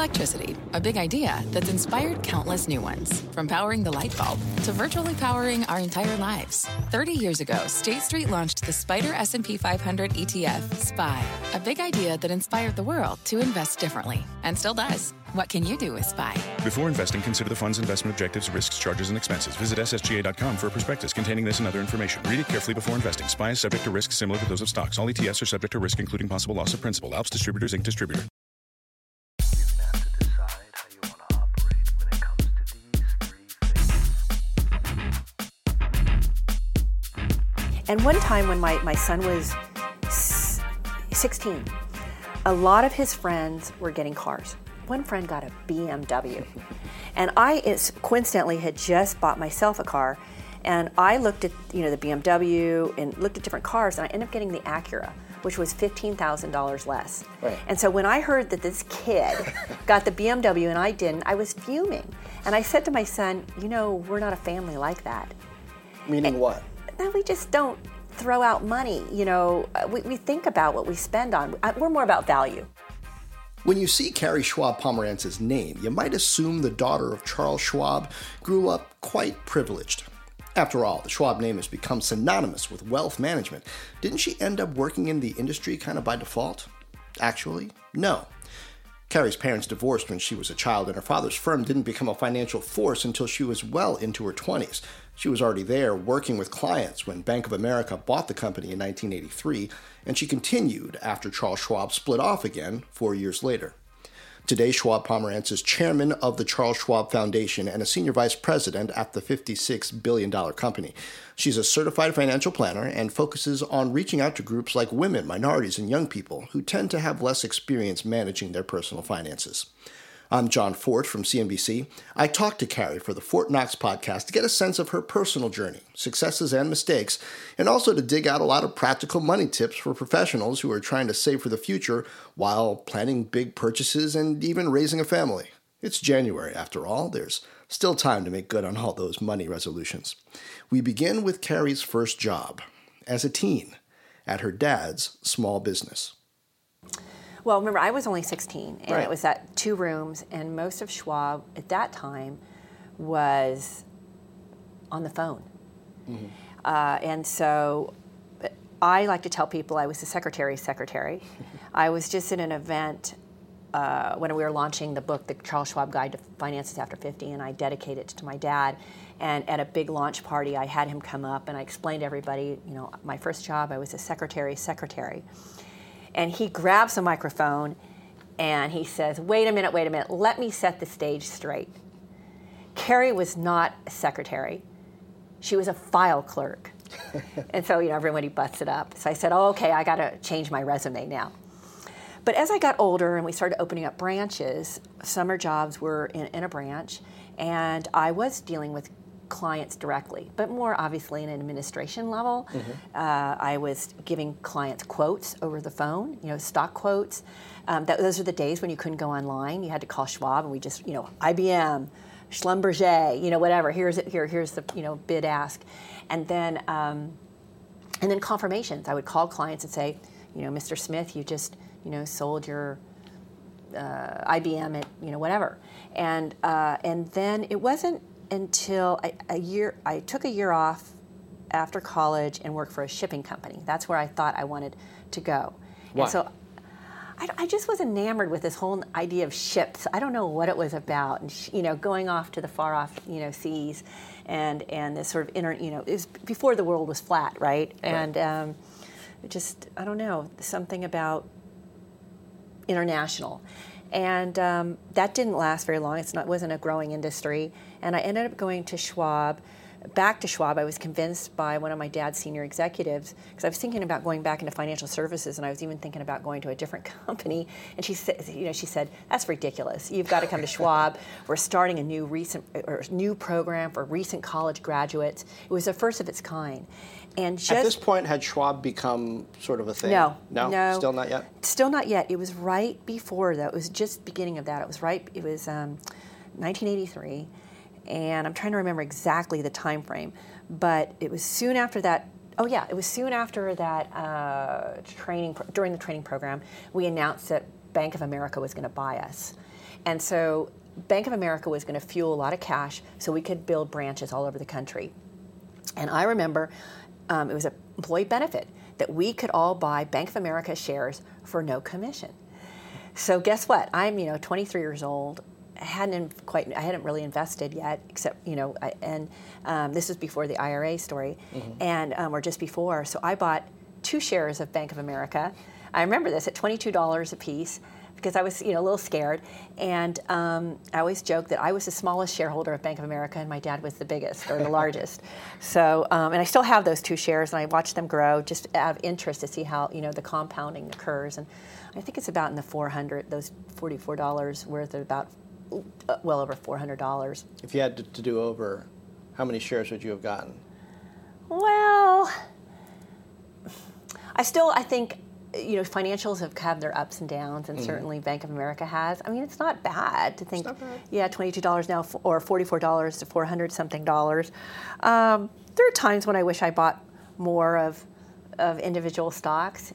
Electricity, a big idea that's inspired countless new ones. From powering the light bulb to virtually powering our entire lives. 30 years ago, State Street launched the SPDR S&P 500 ETF, SPY. A big idea that inspired the world to invest differently. And still does. What can you do with SPY? Before investing, consider the fund's investment objectives, risks, charges, and expenses. Visit ssga.com for a prospectus containing this and other information. Read it carefully before investing. SPY is subject to risks similar to those of stocks. All ETFs are subject to risk, including possible loss of principal. Alps Distributors, Inc. Distributor. And one time when my son was 16, a lot of his friends were getting cars. One friend got a BMW. And coincidentally had just bought myself a car. And I looked at the BMW and looked at different cars, and I ended up getting the Acura, which was $15,000 less. Right. And so when I heard that this kid got the BMW and I didn't, I was fuming. And I said to my son, we're not a family like that. Meaning what? We just don't throw out money. We think about what we spend on. We're more about value. When you see Carrie Schwab Pomerantz's name, you might assume the daughter of Charles Schwab grew up quite privileged. After all, the Schwab name has become synonymous with wealth management. Didn't she end up working in the industry kind of by default? Actually, no. Carrie's parents divorced when she was a child, and her father's firm didn't become a financial force until she was well into her 20s. She was already there working with clients when Bank of America bought the company in 1983, and she continued after Charles Schwab split off again 4 years later. Today, Schwab Pomerantz is chairman of the Charles Schwab Foundation and a senior vice president at the $56 billion company. She's a certified financial planner and focuses on reaching out to groups like women, minorities, and young people who tend to have less experience managing their personal finances. I'm John Fort from CNBC. I talked to Carrie for the Fort Knox podcast to get a sense of her personal journey, successes and mistakes, and also to dig out a lot of practical money tips for professionals who are trying to save for the future while planning big purchases and even raising a family. It's January, after all. There's still time to make good on all those money resolutions. We begin with Carrie's first job, as a teen, at her dad's small business. Well, remember, I was only 16, and Right. It was at 2 rooms, and most of Schwab at that time was on the phone. Mm-hmm. And so I like to tell people I was the secretary's secretary. I was just at an event when we were launching the book, The Charles Schwab Guide to Finances After 50, and I dedicated it to my dad. And at a big launch party, I had him come up, and I explained to everybody, my first job, I was a secretary's secretary. And he grabs a microphone and he says, wait a minute, let me set the stage straight. Carrie was not a secretary. She was a file clerk. And so, everybody butts it up. So I said, okay, I got to change my resume now. But as I got older and we started opening up branches, summer jobs were in a branch, and I was dealing with clients directly, but more obviously in an administration level. Mm-hmm. I was giving clients quotes over the phone, stock quotes. Those are the days when you couldn't go online. You had to call Schwab, and we just, IBM, Schlumberger, whatever. Here's the bid ask, and then confirmations. I would call clients and say, Mr. Smith, you just sold your IBM at whatever, and then it wasn't until I took a year off after college and worked for a shipping company. That's where I thought I wanted to go. Why? And so I just was enamored with this whole idea of ships. I don't know what it was about, and going off to the far off seas, and this sort of it was before the world was flat, right? And I don't know, something about international. And that didn't last very long. It wasn't a growing industry. And I ended up going to Schwab. Back to Schwab, I was convinced by one of my dad's senior executives, because I was thinking about going back into financial services, and I was even thinking about going to a different company. And she said, that's ridiculous. You've got to come to Schwab. We're starting a new program for recent college graduates. It was the first of its kind. And at this point, had Schwab become sort of a thing? No. Still not yet? Still not yet. It was right before that. It was just beginning of that. It was 1983, and I'm trying to remember exactly the time frame, but it was soon after that. Oh yeah, it was soon after that during the training program, we announced that Bank of America was going to buy us. And so Bank of America was going to fuel a lot of cash so we could build branches all over the country. And I remember it was an employee benefit that we could all buy Bank of America shares for no commission. So guess what? I'm 23 years old. I hadn't really invested yet, except this was before the IRA story, and or just before. So I bought 2 shares of Bank of America. I remember this at $22 a piece, because I was a little scared, and I always joke that I was the smallest shareholder of Bank of America and my dad was the biggest or the largest. So and I still have those 2 shares, and I watch them grow just out of interest to see how the compounding occurs. And I think it's about in the those $44 worth of about well over $400. If you had to do over, how many shares would you have gotten? Well, I think financials have their ups and downs, and certainly Bank of America has. I mean, it's not bad to think. It's not bad. Yeah, $22 now, or $44 to $400-something. There are times when I wish I bought more of individual stocks,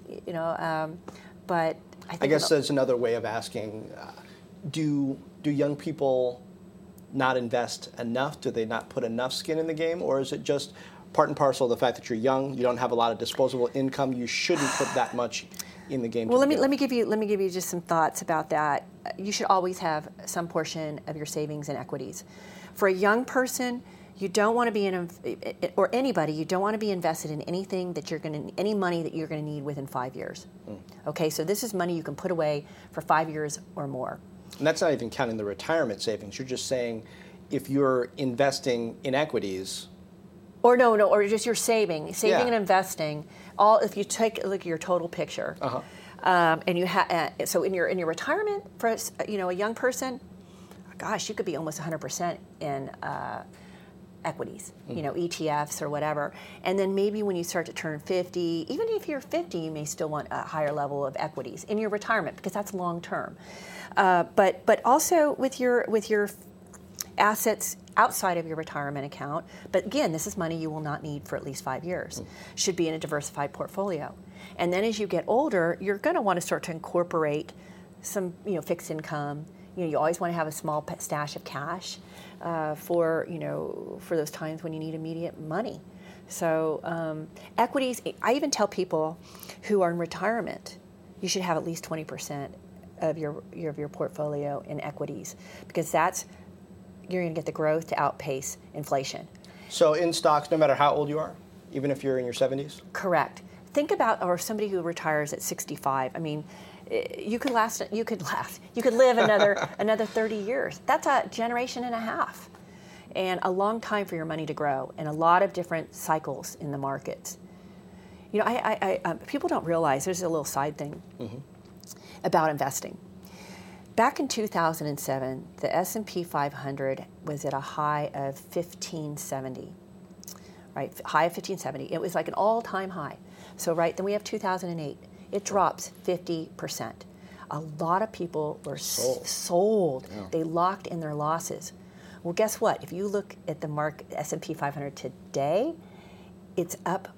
but I guess that's another way of asking: Do young people not invest enough? Do they not put enough skin in the game, or is it just part and parcel of the fact that you're young, you don't have a lot of disposable income, you shouldn't put that much in the game? Well, let me give you just some thoughts about that. You should always have some portion of your savings in equities. For a young person, you don't want to be or anybody, you don't want to be invested in anything that any money that you're going to need within 5 years. Okay, so this is money you can put away for 5 years or more. And that's not even counting the retirement savings. You're just saying if you're investing in equities. Or or just your saving and investing. If you take a look at your total picture, and you so in your retirement for a young person, gosh, you could be almost 100% in equities, ETFs or whatever. And then maybe when you start to turn 50, even if you're 50, you may still want a higher level of equities in your retirement, because that's long term. But also with your assets outside of your retirement account. But again, this is money you will not need for at least 5 years. Should be in a diversified portfolio. And then as you get older, you're going to want to start to incorporate some fixed income. You always want to have a small stash of cash for those times when you need immediate money. So equities, I even tell people who are in retirement, you should have at least 20% of your portfolio in equities, because you're going to get the growth to outpace inflation. So in stocks, no matter how old you are, even if you're in your 70s? Correct. Think about, or somebody who retires at 65. I mean, you could live another 30 years. That's a generation and a half, and a long time for your money to grow, and a lot of different cycles in the markets. People don't realize, there's a little side thing about investing. Back in 2007, the S&P 500 was at a high of 1570, right? High of 1570. It was like an all-time high. So, right, then we have 2008. It drops 50%. A lot of people were sold. Yeah. They locked in their losses. Well, guess what? If you look at the S&P 500 today, it's up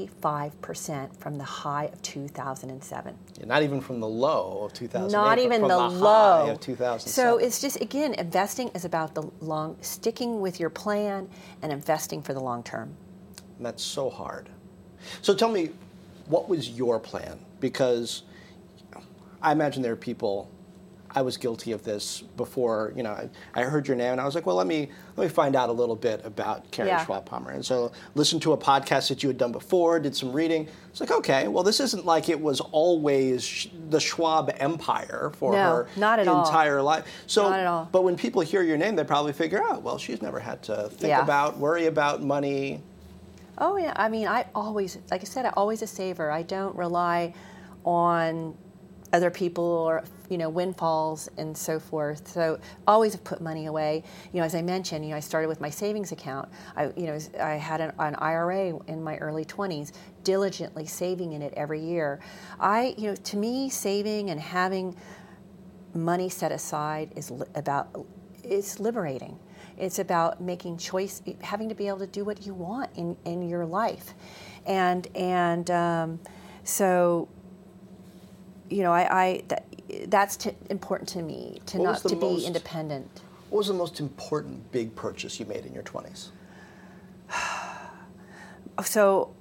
45% from the high of 2007. Yeah, not even from the low of 2008. Not even from the low high of 2007. So it's just, again, investing is about sticking with your plan and investing for the long term. And that's so hard. So tell me, what was your plan? Because I imagine there are people. I was guilty of this before, I heard your name and I was like, well, let me find out a little bit about Carrie Schwab Pomerantz. So listened to a podcast that you had done before, did some reading. It's like, okay, well, this isn't like it was always the Schwab empire for her entire life. So, not at all. But when people hear your name, they probably figure out, well, she's never had to worry about money. Oh, yeah. I mean, I always a saver. I don't rely on other people or windfalls and so forth. So always have put money away. As I mentioned, I started with my savings account. I had an IRA in my early 20s, diligently saving in it every year. To me, saving and having money set aside is liberating. It's about making choice, having to be able to do what you want in your life, and so. that's important to me, to be independent. What was the most important big purchase you made in your 20s? So,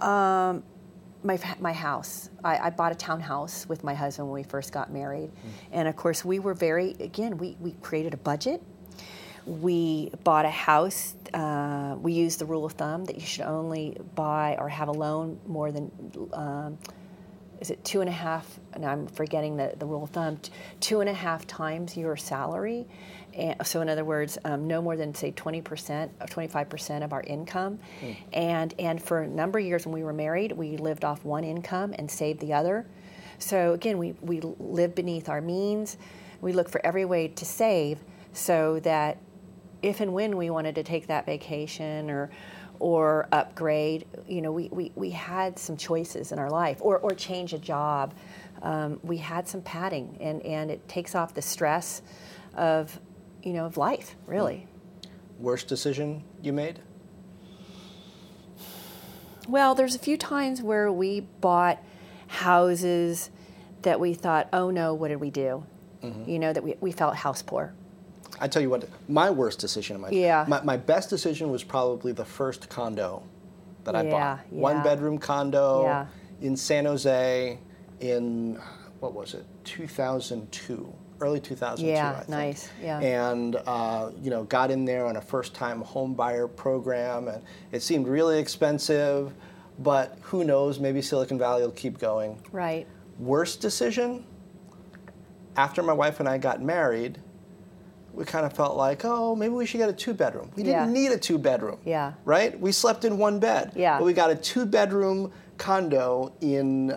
my house. I bought a townhouse with my husband when we first got married. And of course, we were we created a budget. We bought a house. We used the rule of thumb that you should only buy or have a loan more than, is it 2.5, and I'm forgetting the rule of thumb, 2.5 times your salary. And so in other words, no more than, say, 20% or 25% of our income. And for a number of years when we were married, we lived off one income and saved the other. So again, we lived beneath our means. We looked for every way to save so that if and when we wanted to take that vacation or upgrade, we had some choices in our life, or change a job. We had some padding, and it takes off the stress of life, really. Worst decision you made? Well, there's a few times where we bought houses that we thought, oh no, what did we do? That we felt house poor. I tell you what, my worst decision, my best decision was probably the first condo that I bought. Yeah. 1-bedroom condo in San Jose in, 2002. Early 2002, I think. Nice. Yeah. And got in there on a first-time home buyer program, and it seemed really expensive, but who knows? Maybe Silicon Valley will keep going. Right. Worst decision? After my wife and I got married, we kind of felt like, oh, maybe we should get a 2-bedroom. We didn't need a 2-bedroom. Yeah. Right? We slept in one bed. Yeah. But we got a 2-bedroom condo in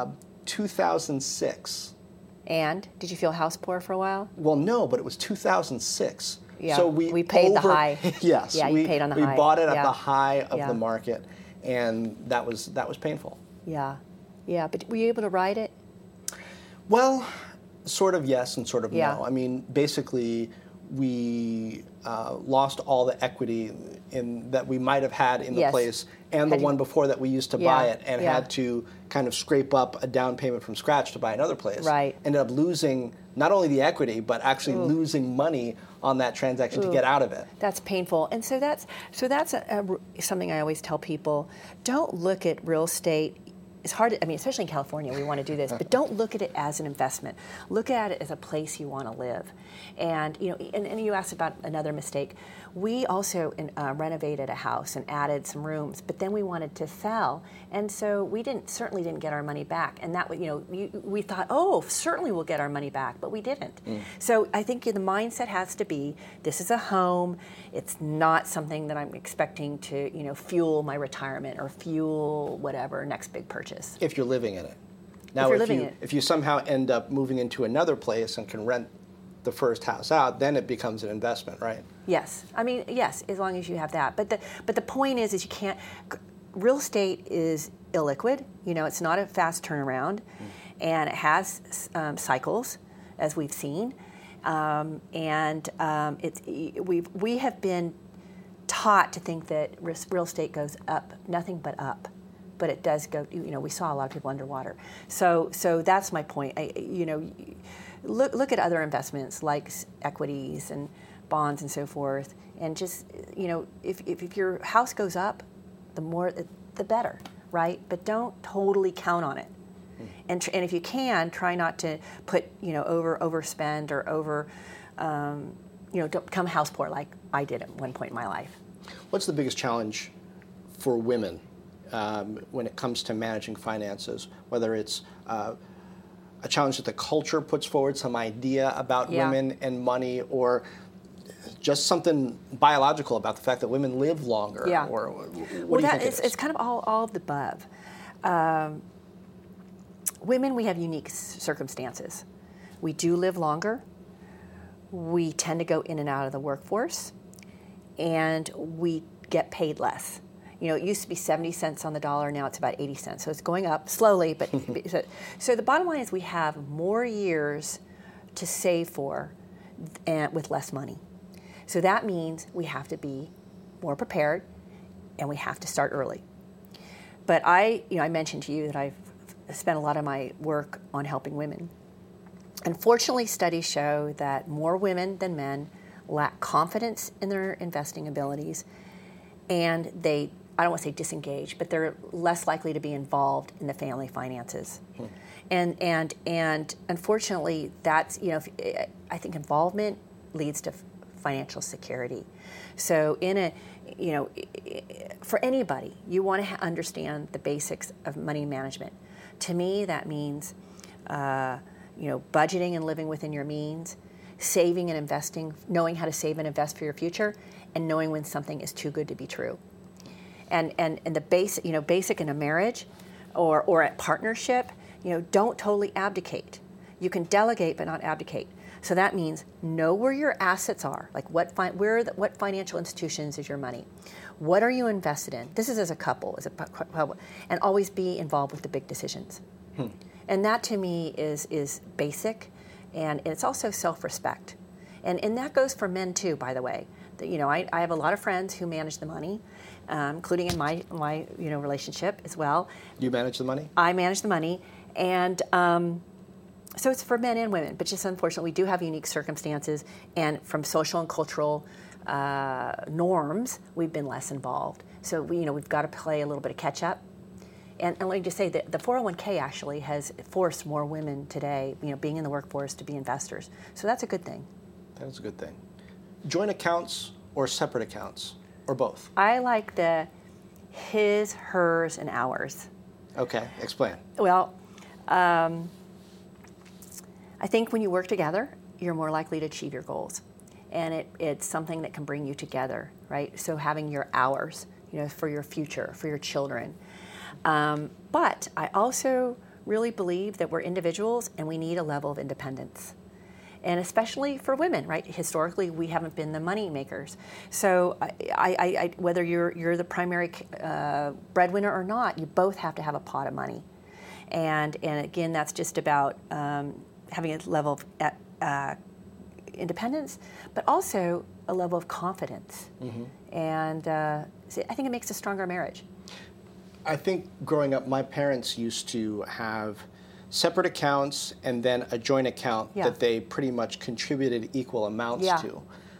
2006. And did you feel house poor for a while? Well, no, but it was 2006. Yeah, so we paid the high. Yes, yeah, you paid on the high. We bought it at the high of the market, and that was painful. Yeah, but were you able to ride it? Well, sort of yes and sort of Yeah. no. I mean, basically, we lost all the equity that we might have had in the place, and the one before that we used to buy it, and had to kind of scrape up a down payment from scratch to buy another place. Right. Ended up losing not only the equity, but actually losing money on that transaction to get out of it. That's painful, and so that's something I always tell people. Don't look at real estate. It's hard, especially in California, we want to do this, but don't look at it as an investment. Look at it as a place you want to live. And and you asked about another mistake. We also renovated a house and added some rooms, but then we wanted to sell, and so we certainly didn't get our money back. And that we thought, oh, certainly we'll get our money back, but we didn't. So I think the mindset has to be, this is a home. It's not something that I'm expecting to fuel my retirement or fuel whatever next big purchase. If you're living in it. Now, if you somehow end up moving into another place and can rent the first house out, then it becomes an investment, right? Yes. Yes, as long as you have that. But the point is you can't. Real estate is illiquid. It's not a fast turnaround, and it has cycles, as we've seen. We have been taught to think that real estate goes up, nothing but up. But it does go. We saw a lot of people underwater. So that's my point. Look at other investments like equities and bonds and so forth, and just if your house goes up, the better, right? But don't totally count on it, and if you can, try not to put overspend or don't become house poor like I did at one point in my life. What's the biggest challenge for women when it comes to managing finances, whether it's a challenge that the culture puts forward, some idea about women and money, or just something biological about the fact that women live longer? Yeah. Or what do you think it is? It's kind of all of the above. Women, we have unique circumstances. We do live longer. We tend to go in and out of the workforce, and we get paid less. It used to be 70 cents on the dollar, now it's about 80 cents. So it's going up slowly, but so the bottom line is we have more years to save for and with less money. So that means we have to be more prepared, and we have to start early. But I mentioned to you that I've spent a lot of my work on helping women. Unfortunately, studies show that more women than men lack confidence in their investing abilities, and I don't want to say disengage, but they're less likely to be involved in the family finances. And unfortunately, that's, I think involvement leads to financial security. So for anybody, you want to understand the basics of money management. To me, that means budgeting and living within your means, saving and investing, knowing how to save and invest for your future, and knowing when something is too good to be true. And the basic in a marriage or a partnership, don't totally abdicate. You can delegate but not abdicate. So that means know where your assets are, like what financial institutions is your money? What are you invested in? This is as a couple, and always be involved with the big decisions. And that to me is basic, and it's also self-respect. And that goes for men too, by the way. I have a lot of friends who manage the money, including in my relationship as well. You manage the money? I manage the money, and so it's for men and women. But just unfortunately, we do have unique circumstances, and from social and cultural norms, we've been less involved. So we've got to play a little bit of catch up. And let me just say that the 401k actually has forced more women today, being in the workforce, to be investors. So that's a good thing. That is a good thing. Joint accounts or separate accounts, or both? I like the his, hers, and ours. Okay, explain. Well, I think when you work together, you're more likely to achieve your goals. And it's something that can bring you together, right? So having your hours, for your future, for your children. But I also really believe that we're individuals and we need a level of independence. And especially for women, right? Historically, we haven't been the money makers. So I whether you're the primary breadwinner or not, you both have to have a pot of money. And again, that's just about having a level of independence, but also a level of confidence. Mm-hmm. And I think it makes a stronger marriage. I think growing up, my parents used to have separate accounts and then a joint account that they pretty much contributed equal amounts to.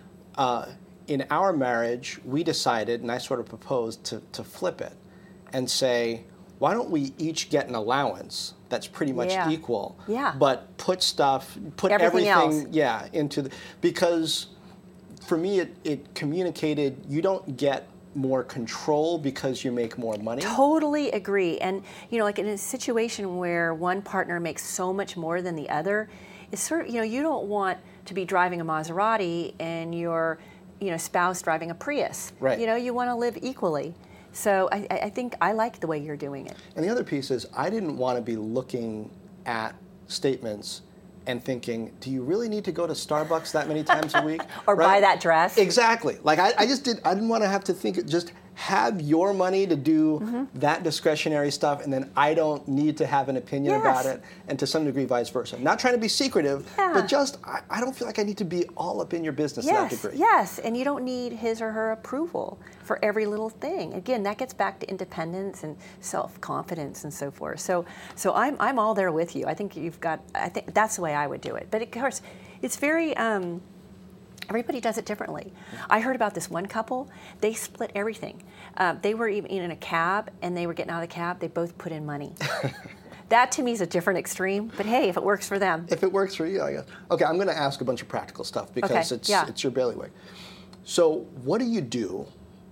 In our marriage, we decided, and I sort of proposed, to flip it and say, why don't we each get an allowance that's pretty much equal, but put everything into because for me it communicated you don't get more control because you make more money. Totally agree. And like in a situation where one partner makes so much more than the other, it's sort of, you don't want to be driving a Maserati and your spouse driving a Prius. Right. You want to live equally. So I think I like the way you're doing it. And the other piece is I didn't want to be looking at statements and thinking, do you really need to go to Starbucks that many times a week? Or buy that dress? Exactly. Like I didn't want to have to think, just have your money to do that discretionary stuff, and then I don't need to have an opinion about it, and to some degree vice versa. Not trying to be secretive, but just I don't feel like I need to be all up in your business to that degree. Yes, and you don't need his or her approval for every little thing. Again, that gets back to independence and self-confidence and so forth. So I'm all there with you. I think that's the way I would do it. But of course, it's very everybody does it differently. I heard about this one couple. They split everything. They were even in a cab, and they were getting out of the cab. They both put in money. That to me is a different extreme. But hey, if it works for them. If it works for you, I guess. Okay, I'm going to ask a bunch of practical stuff because it's your bailiwick. So what do you do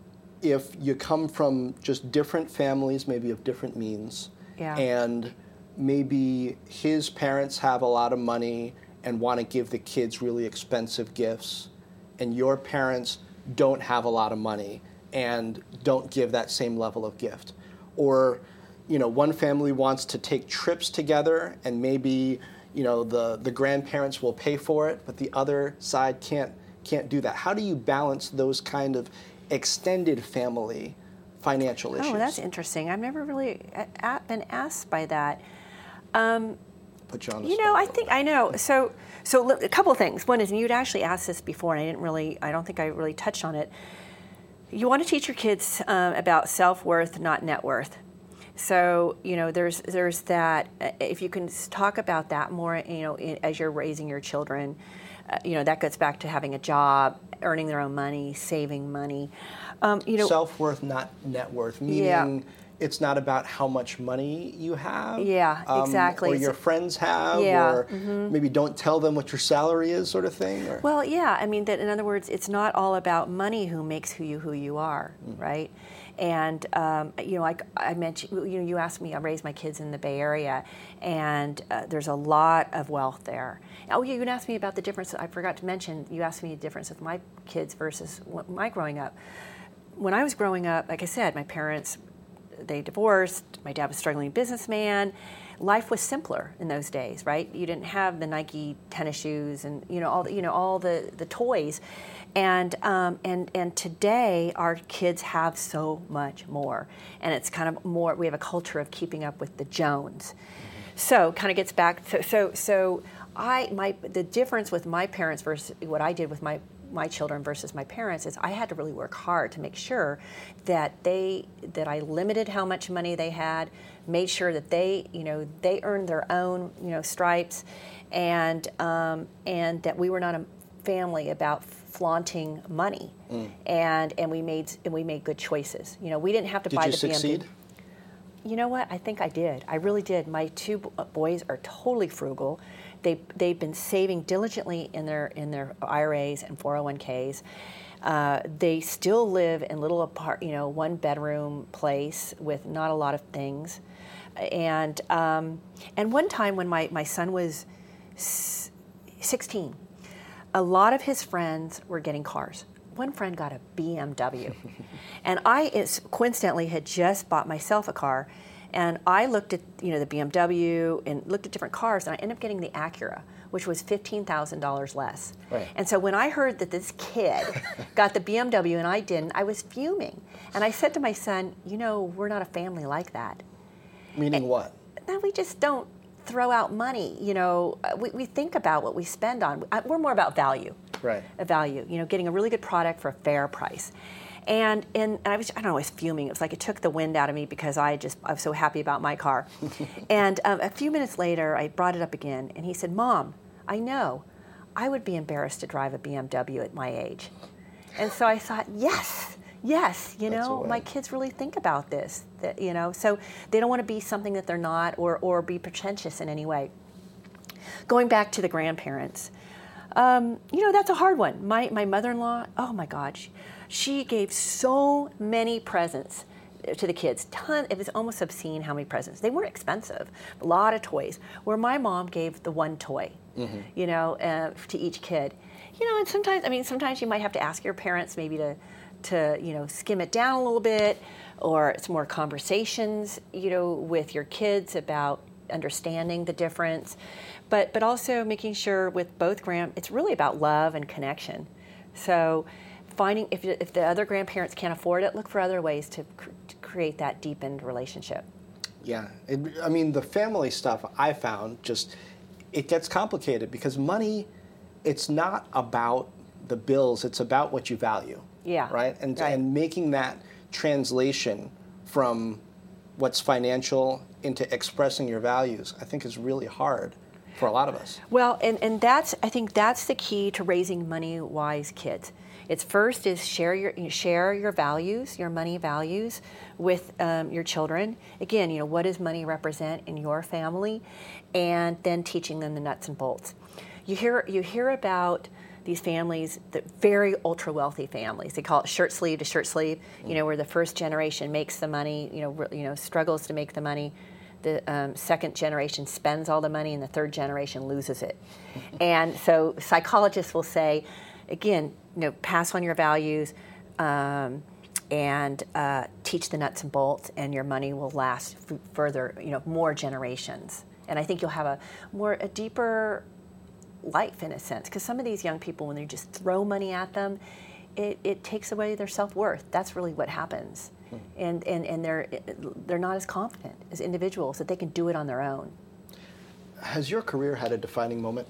if you come from just different families, maybe of different means, and maybe his parents have a lot of money and want to give the kids really expensive gifts, and your parents don't have a lot of money and don't give that same level of gift? Or, one family wants to take trips together, and maybe, the grandparents will pay for it, but the other side can't do that. How do you balance those kind of extended family financial issues? Oh, that's interesting. I've never really been asked by that. Put you on the spot. I know. So a couple of things. One is, and you'd actually asked this before, and I don't think I really touched on it. You want to teach your kids about self-worth, not net worth. So, there's that. If you can talk about that more, as you're raising your children, that goes back to having a job, earning their own money, saving money. Self-worth, not net worth, meaning it's not about how much money you have. Yeah, exactly. Or your friends have, or maybe don't tell them what your salary is, sort of thing. Or? Well, yeah. I mean, that in other words, it's not all about money who makes who you are, right? And I mentioned, you asked me. I raised my kids in the Bay Area, and there's a lot of wealth there. Oh, you asked me about the difference. I forgot to mention. You asked me the difference with my kids versus my growing up. When I was growing up, like I said, my parents, they divorced. My dad was a struggling businessman. Life was simpler in those days, right? You didn't have the Nike tennis shoes and all the toys, and today our kids have so much more, and it's kind of more. We have a culture of keeping up with the Jones, so kind of gets back. So the difference with my parents versus what I did with my children versus my parents is I had to really work hard to make sure that I limited how much money they had, made sure that they earned their own stripes, and that we were not a family about flaunting money, and we made good choices. We didn't have to buy the BMW. Did you succeed? You know what? I think I did. I really did. My two boys are totally frugal. They've been saving diligently in their IRAs and 401ks. They still live in little one bedroom place with not a lot of things. And one time when my son was 16, a lot of his friends were getting cars. One friend got a BMW, and I coincidentally had just bought myself a car. And I looked at the BMW and looked at different cars, and I ended up getting the Acura, which was $15,000 less. Right. And so when I heard that this kid got the BMW and I didn't, I was fuming. And I said to my son, we're not a family like that. Meaning what? No, we just don't throw out money. We think about what we spend on. We're more about value. Right. A value. Getting a really good product for a fair price. And I was fuming. It was like it took the wind out of me because I was so happy about my car. And a few minutes later, I brought it up again, and he said, "Mom, I know, I would be embarrassed to drive a BMW at my age." And so I thought, yes, my kids really think about this, so they don't want to be something that they're not or be pretentious in any way. Going back to the grandparents, that's a hard one. My mother-in-law, oh my God, she gave so many presents to the kids. It was almost obscene how many presents. They weren't expensive, a lot of toys. Where my mom gave the one toy, to each kid. And sometimes you might have to ask your parents maybe to skim it down a little bit, or it's more conversations, with your kids about understanding the difference, but also making sure with both it's really about love and connection. So finding if the other grandparents can't afford it, look for other ways to create that deepened relationship. Yeah, the family stuff I found it gets complicated because money, it's not about the bills, it's about what you value. Yeah. Right? And making that translation from what's financial into expressing your values, I think is really hard for a lot of us. Well, and I think that's the key to raising money-wise kids. It's first is share your values, your money values, with your children. Again, what does money represent in your family, and then teaching them the nuts and bolts. You hear about these families, the very ultra wealthy families. They call it shirt sleeve to shirt sleeve. Where the first generation makes the money, struggles to make the money. The second generation spends all the money, and the third generation loses it. And so psychologists will say, again, pass on your values and teach the nuts and bolts, and your money will last further, more generations. And I think you'll have a deeper life in a sense, because some of these young people, when they just throw money at them, it takes away their self-worth. That's really what happens. And they're not as confident as individuals that they can do it on their own. Has your career had a defining moment?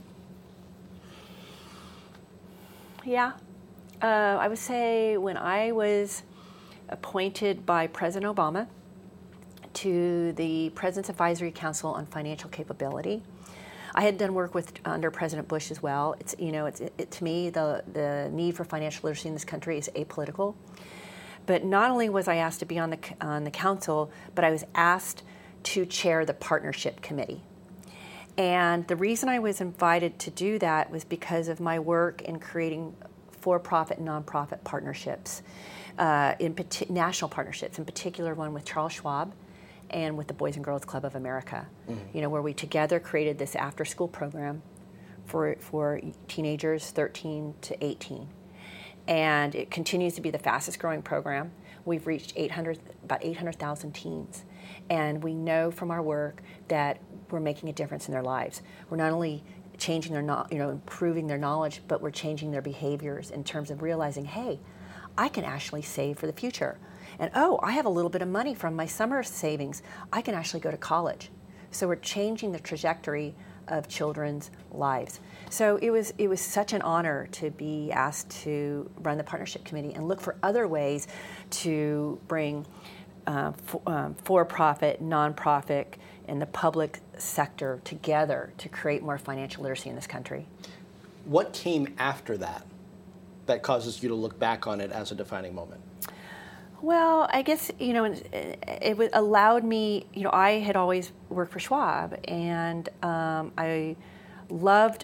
Yeah. I would say when I was appointed by President Obama to the President's Advisory Council on Financial Capability. I had done work under President Bush as well. To me, the need for financial literacy in this country is apolitical. But not only was I asked to be on the council, but I was asked to chair the partnership committee. And the reason I was invited to do that was because of my work in creating for-profit and nonprofit partnerships, national partnerships, in particular one with Charles Schwab and with the Boys and Girls Club of America, where we together created this after-school program for teenagers 13 to 18. And it continues to be the fastest growing program. We've reached about 800,000 teens. And we know from our work that we're making a difference in their lives. We're not only changing improving their knowledge, but we're changing their behaviors in terms of realizing, hey, I can actually save for the future. And I have a little bit of money from my summer savings. I can actually go to college. So we're changing the trajectory of children's lives. So it was such an honor to be asked to run the partnership committee and look for other ways to bring for-profit, nonprofit, and the public sector together to create more financial literacy in this country. What came after that causes you to look back on it as a defining moment? Well, I guess, it allowed me, I had always worked for Schwab, and I love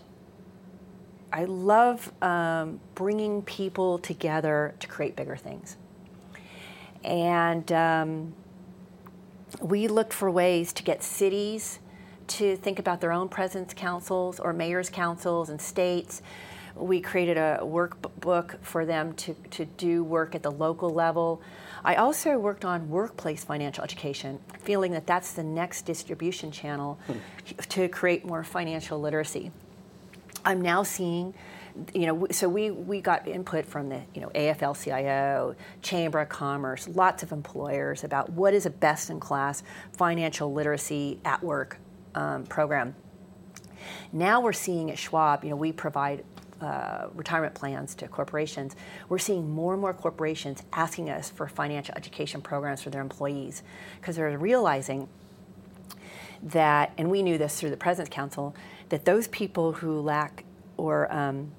bringing people together to create bigger things. And we looked for ways to get cities to think about their own president's councils or mayor's councils and states. We created a workbook for them to do work at the local level. I also worked on workplace financial education, feeling that that's the next distribution channel to create more financial literacy. I'm now seeing, so we got input from the AFL-CIO, Chamber of Commerce, lots of employers about what is a best-in-class financial literacy at work program. Now we're seeing at Schwab, we provide retirement plans to corporations. We're seeing more and more corporations asking us for financial education programs for their employees because they're realizing that, and we knew this through the President's Council, that those people who lack or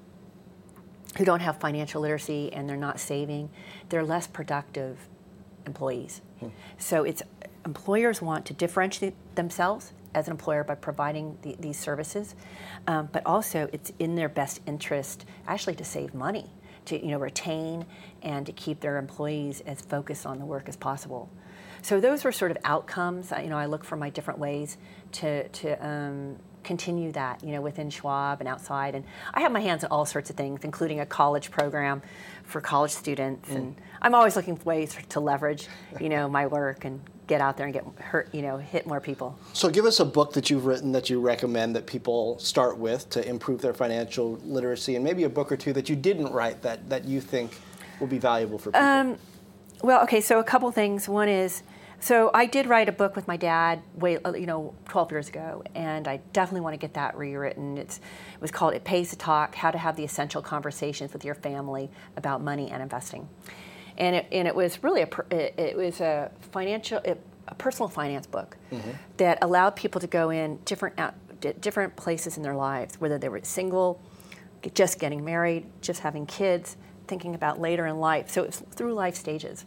who don't have financial literacy and they're not saving, they're less productive employees. So employers want to differentiate themselves as an employer by providing these services, but also it's in their best interest actually to save money, to retain and to keep their employees as focused on the work as possible. So those were sort of outcomes. I look for my different ways to continue that, within Schwab and outside. And I have my hands on all sorts of things, including a college program for college students. And I'm always looking for ways to leverage, my work and get out there and hit more people. So give us a book that you've written that you recommend that people start with to improve their financial literacy, and maybe a book or two that you didn't write that you think will be valuable for people. Well, okay, so a couple things. One is, so I did write a book with my dad 12 years ago, and I definitely want to get that rewritten. It was called "It Pays to Talk: How to Have the Essential Conversations with Your Family About Money and Investing," and it was really a personal finance book that allowed people to go in different places in their lives, whether they were single, just getting married, just having kids, thinking about later in life. So it's through life stages.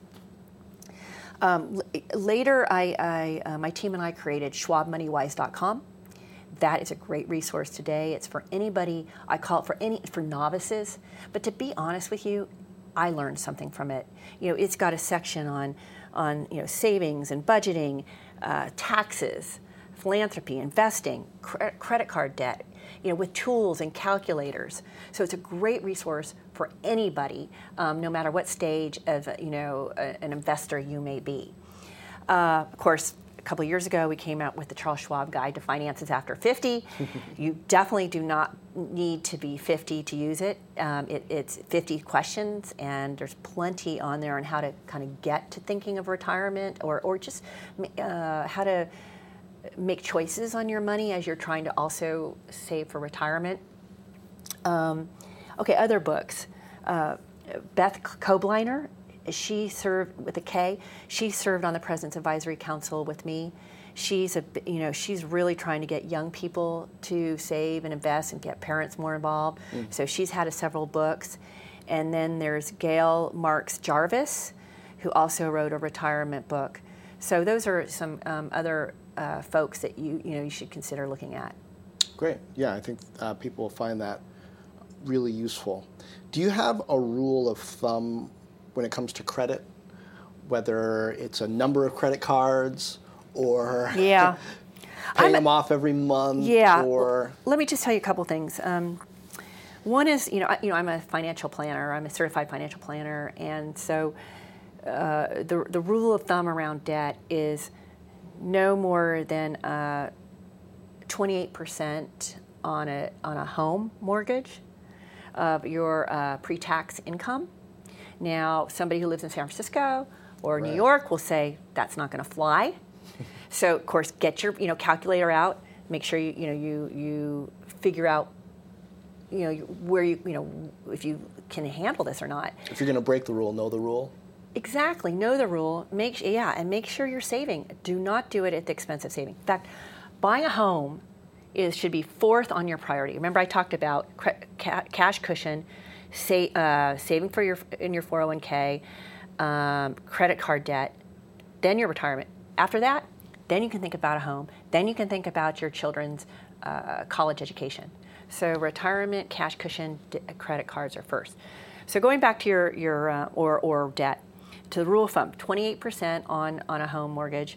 Later, my team and I created SchwabMoneyWise.com. That is a great resource today. It's for anybody. I call it for novices. But to be honest with you, I learned something from it. It's got a section on savings and budgeting, taxes, philanthropy, investing, credit card debt, with tools and calculators. So it's a great resource for anybody, no matter what stage of an investor you may be. Of course, a couple of years ago, we came out with the Charles Schwab Guide to Finances After 50. You definitely do not need to be 50 to use it. It's 50 questions, and there's plenty on there on how to kind of get to thinking of retirement or just how to make choices on your money as you're trying to also save for retirement. Okay, other books. Beth Kobliner she served with a K. She served on the President's Advisory Council with me. She's really trying to get young people to save and invest and get parents more involved. So she's had several books. And then there's Gail Marks Jarvis, who also wrote a retirement book. So those are some other folks that you should consider looking at. Great. Yeah, I think people will find that really useful. Do you have a rule of thumb when it comes to credit, whether it's a number of credit cards or paying them off every month? Yeah. Or well, let me just tell you a couple things. One is, I'm a financial planner. I'm a certified financial planner, and so the rule of thumb around debt is no more than 28% on a home mortgage of your pre-tax income. Now, somebody who lives in San Francisco or New York will say that's not going to fly. So, of course, get your calculator out. Make sure you figure out where if you can handle this or not. If you're going to break the rule, know the rule. Exactly, know the rule. Make sure you're saving. Do not do it at the expense of saving. In fact, buying a home should be fourth on your priority. Remember, I talked about cash cushion, saving in your 401k, credit card debt, then your retirement. After that, then you can think about a home. Then you can think about your children's college education. So retirement, cash cushion, credit cards are first. So going back to your or debt, to the rule of thumb, 28% on a home mortgage,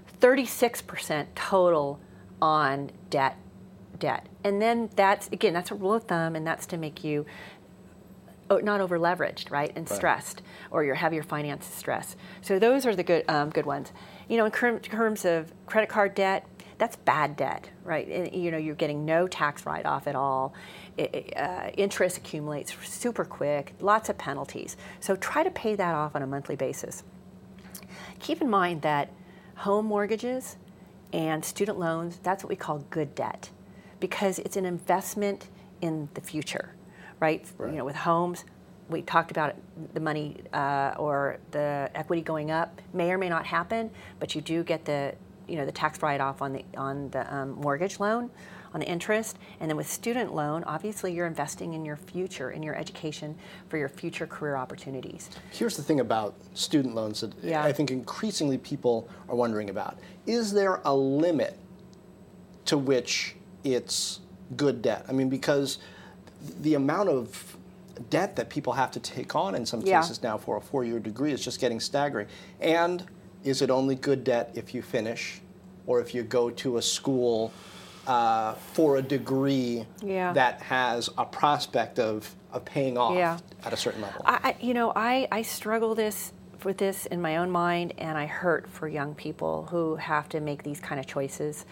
36% total on debt. And then that's a rule of thumb, and that's to make you not over leveraged, right, and stressed, or have your finances stressed. So those are the good ones. In terms of credit card debt, that's bad debt, right? And, you're getting no tax write-off at all. Interest accumulates super quick, lots of penalties. So try to pay that off on a monthly basis. Keep in mind that home mortgages and student loans, that's what we call good debt, because it's an investment in the future, right? With homes, we talked about the money or the equity going up may or may not happen, but you do get the tax write-off on the mortgage loan, on the interest. And then with student loan, obviously you're investing in your future, in your education for your future career opportunities. Here's the thing about student loans that I think increasingly people are wondering about. Is there a limit to which it's good debt? I mean, because the amount of debt that people have to take on in some cases now for a 4-year degree is just getting staggering. And is it only good debt if you finish, or if you go to a school for a degree that has a prospect of paying off at a certain level? I struggle with this in my own mind, and I hurt for young people who have to make these kind of choices.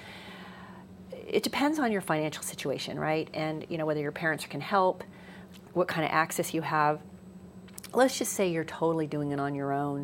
It depends on your financial situation, right? And whether your parents can help, what kind of access you have. Let's just say you're totally doing it on your own.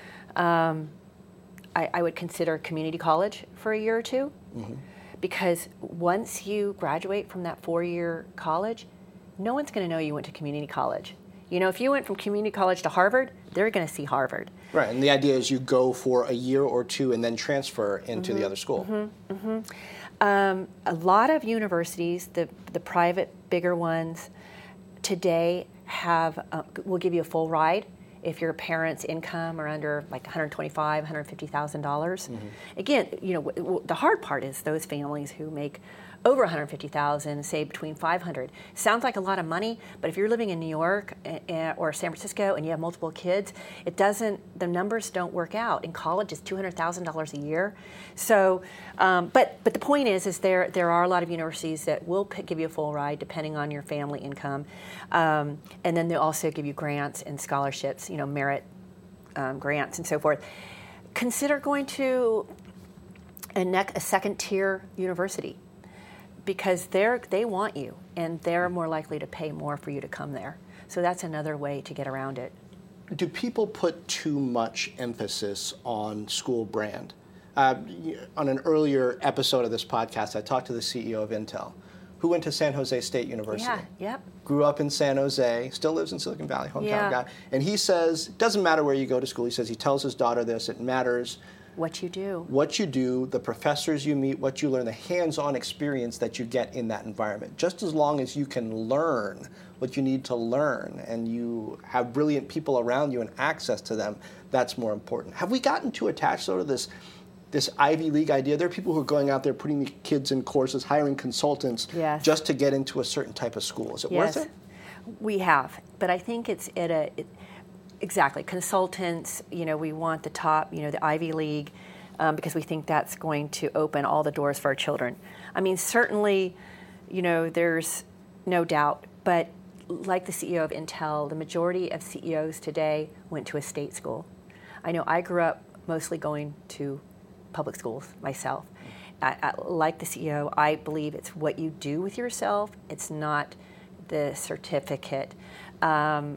I would consider community college for a year or two, because once you graduate from that 4-year college, no one's going to know you went to community college. If you went from community college to Harvard, they're going to see Harvard. Right, and the idea is you go for a year or two and then transfer into the other school. A lot of universities, the private, bigger ones, today will give you a full ride if your parents' income are under like $125,000, $150,000. Again, the hard part is those families who make over $150,000, say between $500,000. Sounds like a lot of money, but if you're living in New York or San Francisco and you have multiple kids, the numbers don't work out. In college, it's $200,000 a year. So, but the point is there are a lot of universities that will give you a full ride depending on your family income, and then they'll also give you grants and scholarships, merit grants and so forth. Consider going to a second-tier university, because they want you, and they're more likely to pay more for you to come there. So that's another way to get around it. Do people put too much emphasis on school brand? On an earlier episode of this podcast, I talked to the CEO of Intel, who went to San Jose State University. Yeah, yep. Grew up in San Jose, still lives in Silicon Valley, hometown Yeah. guy. And he says, it doesn't matter where you go to school. He says he tells his daughter this, it matters What you do. what you do, the professors you meet, what you learn, the hands-on experience that you get in that environment. Just as long as you can learn what you need to learn and you have brilliant people around you and access to them, that's more important. Have we gotten too attached though to this Ivy League idea? There are people who are going out there putting the kids in courses, hiring consultants Yes. just to get into a certain type of school. Is it worth it? We have, but I think it's exactly consultants. We want the top, the Ivy League, because we think that's going to open all the doors for our children. I mean, certainly, there's no doubt, but like the CEO of Intel, the majority of CEOs today went to a state school. I know I grew up mostly going to public schools myself. Like the CEO, I believe it's what you do with yourself. It's not the certificate. I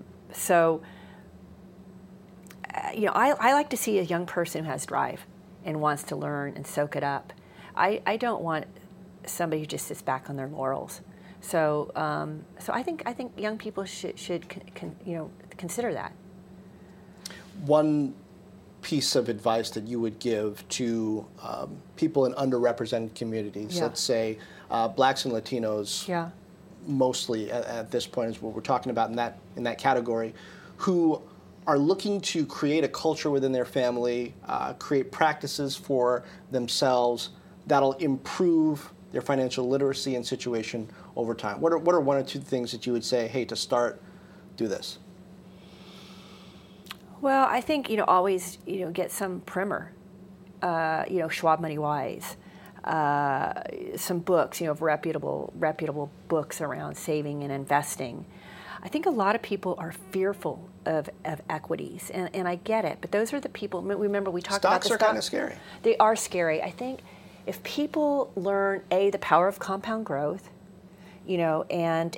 like to see a young person who has drive and wants to learn and soak it up. I don't want somebody who just sits back on their laurels. So I think young people should consider that. One piece of advice that you would give to people in underrepresented communities, let's say blacks and Latinos, mostly at this point is what we're talking about in that category, who are looking to create a culture within their family, create practices for themselves that'll improve their financial literacy and situation over time. What are one or two things that you would say, hey, to start, do this? Well, I think, always, get some primer, Schwab Money Wise, some books, of reputable books around saving and investing. I think a lot of people are fearful of equities, and I get it, but those are the people, remember we talked about the stocks are kind of scary. They are scary. I think if people learn, the power of compound growth, and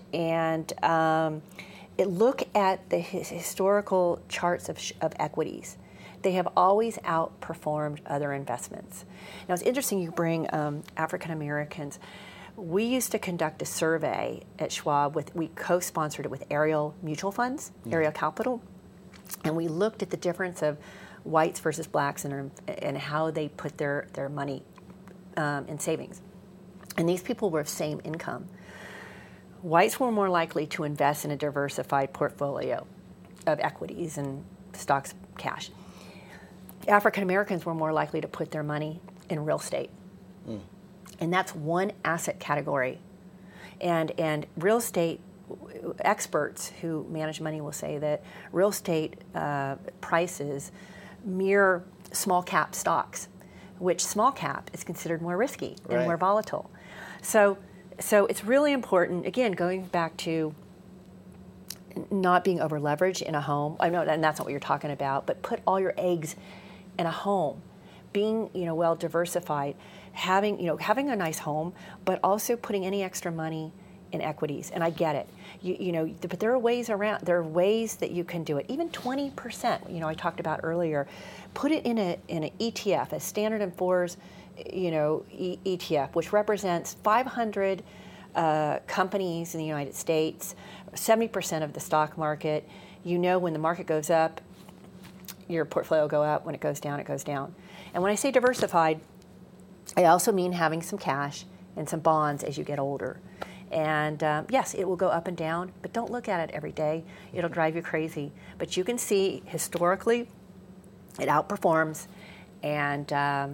look at the historical charts of equities. They have always outperformed other investments. Now, it's interesting you bring African Americans. We used to conduct a survey at Schwab. We co-sponsored it with Ariel Mutual Funds, Ariel Capital, and we looked at the difference of whites versus blacks and how they put their money in savings. And these people were of same income. Whites were more likely to invest in a diversified portfolio of equities and stocks, cash. African Americans were more likely to put their money in real estate. And that's one asset category. And real estate experts who manage money will say that real estate prices mirror small cap stocks, which small cap is considered more risky and more volatile. So it's really important, again, going back to not being over leveraged in a home. I know, and that's not what you're talking about, but put all your eggs in a home. Being, well diversified, having a nice home, but also putting any extra money in equities. And I get it, but there are ways around. There are ways that you can do it. Even 20%, I talked about earlier. Put it in an ETF, a Standard & Poor's, ETF, which represents 500 companies in the United States, 70% of the stock market. When the market goes up, your portfolio will go up. When it goes down, it goes down. And when I say diversified, I also mean having some cash and some bonds as you get older. And yes, it will go up and down, but don't look at it every day. It'll drive you crazy. But you can see historically, it outperforms. And,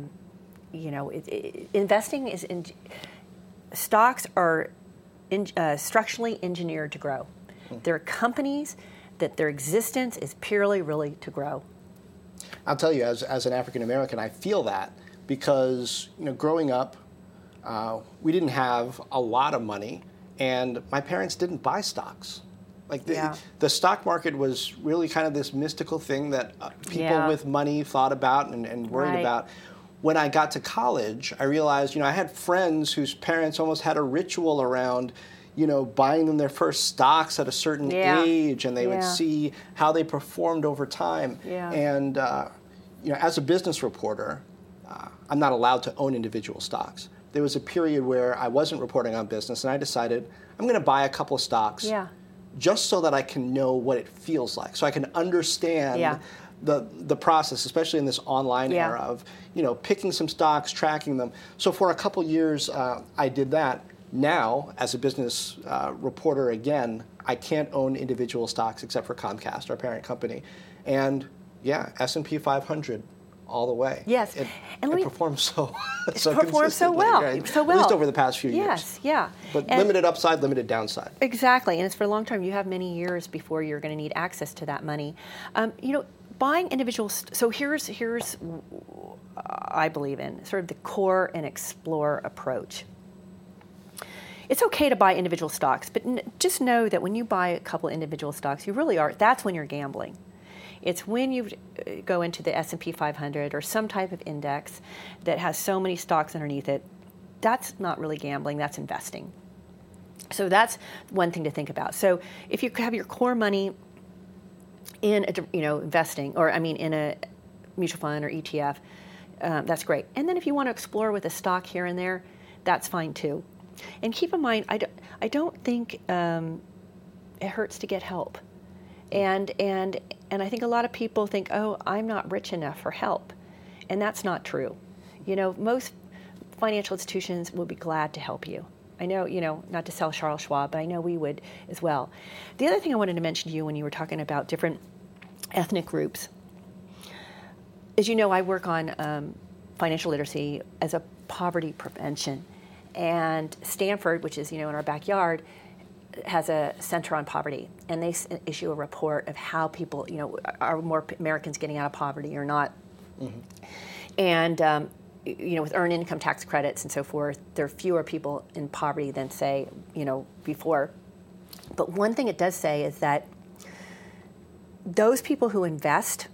investing is stocks are structurally engineered to grow. There are companies that their existence is purely really to grow. I'll tell you, as an African American, I feel that because growing up, we didn't have a lot of money, and my parents didn't buy stocks. Like the stock market was really kind of this mystical thing that people with money thought about and worried about. When I got to college, I realized, I had friends whose parents almost had a ritual around, buying them their first stocks at a certain age, and they would see how they performed over time. And, as a business reporter, I'm not allowed to own individual stocks. there was a period where I wasn't reporting on business, and I decided I'm going to buy a couple of stocks just so that I can know what it feels like, so I can understand the process, especially in this online era of, picking some stocks, tracking them. So for a couple years, I did that. Now, as a business reporter again, I can't own individual stocks except for Comcast, our parent company. And S&P 500 all the way. Yes. It performs performs so well. Right? So well. At least over the past few years. Yes, yeah. But limited upside, limited downside. Exactly. And it's for a long term. You have many years before you're going to need access to that money. Buying individual, so here's I believe in sort of the core and explore approach. It's okay to buy individual stocks, but just know that when you buy a couple individual stocks, you really are, that's when you're gambling. It's when you go into the S&P 500 or some type of index that has so many stocks underneath it, that's not really gambling, that's investing. So that's one thing to think about. So if you have your core money in investing, or in a mutual fund or ETF, that's great. And then if you want to explore with a stock here and there, that's fine too. And keep in mind, I don't think it hurts to get help. And I think a lot of people think, oh, I'm not rich enough for help. And that's not true. Most financial institutions will be glad to help you. I know, not to sell Charles Schwab, but I know we would as well. The other thing I wanted to mention to you when you were talking about different ethnic groups, as you know, I work on financial literacy as a poverty prevention. And Stanford, which is, in our backyard, has a center on poverty. And they issue a report of how people, are more Americans getting out of poverty or not. Mm-hmm. And, with earned income tax credits and so forth, there are fewer people in poverty than, say, before. But one thing it does say is that those people who invest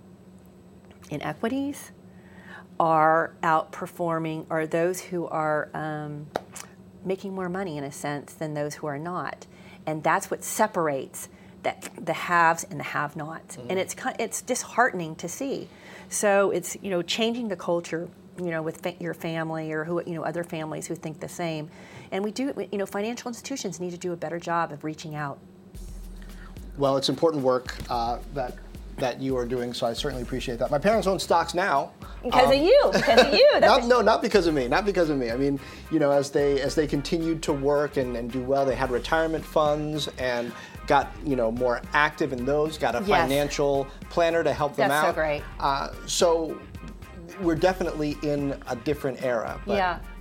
in equities are outperforming, or those who are making more money in a sense than those who are not. And that's what separates the haves and the have-nots. Mm-hmm. And it's disheartening to see. So it's, changing the culture, with your family or other families who think the same. And we do, financial institutions need to do a better job of reaching out. Well, it's important work that you are doing, so I certainly appreciate that. My parents own stocks now. Because of you. Not because of me. Not because of me. I mean, as they continued to work and do well, they had retirement funds and got more active in those. Got a financial planner to help them out. That's so great. So we're definitely in a different era. But,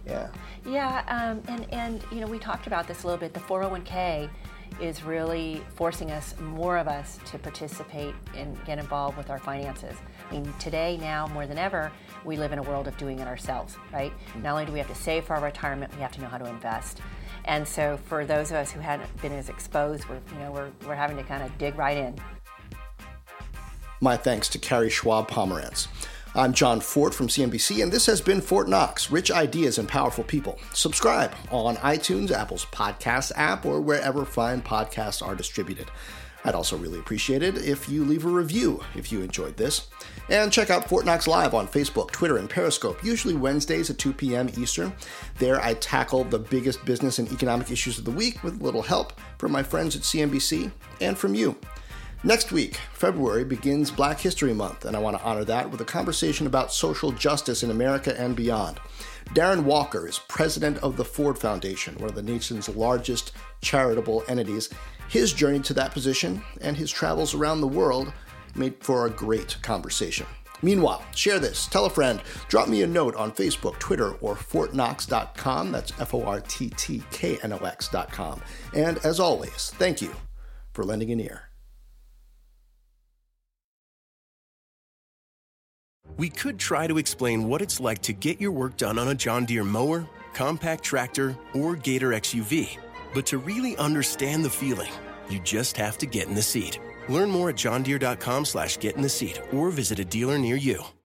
and we talked about this a little bit. The 401k is really forcing more of us to participate and get involved with our finances. I mean, today, now, more than ever, we live in a world of doing it ourselves, right? Mm-hmm. Not only do we have to save for our retirement, we have to know how to invest. And so for those of us who hadn't been as exposed, we're having to kind of dig right in. My thanks to Carrie Schwab Pomerantz. I'm John Fort from CNBC, and this has been Fort Knox, Rich Ideas and Powerful People. Subscribe on iTunes, Apple's podcast app, or wherever fine podcasts are distributed. I'd also really appreciate it if you leave a review if you enjoyed this. And check out Fort Knox Live on Facebook, Twitter, and Periscope, usually Wednesdays at 2 p.m. Eastern. There I tackle the biggest business and economic issues of the week with a little help from my friends at CNBC and from you. Next week, February, begins Black History Month, and I want to honor that with a conversation about social justice in America and beyond. Darren Walker is president of the Ford Foundation, one of the nation's largest charitable entities. His journey to that position and his travels around the world made for a great conversation. Meanwhile, share this, tell a friend, drop me a note on Facebook, Twitter, or fortknox.com. That's FORTTKNOX.com. And as always, thank you for lending an ear. We could try to explain what it's like to get your work done on a John Deere mower, compact tractor, or Gator XUV. But to really understand the feeling, you just have to get in the seat. Learn more at johndeere.com/get-in-the-seat or visit a dealer near you.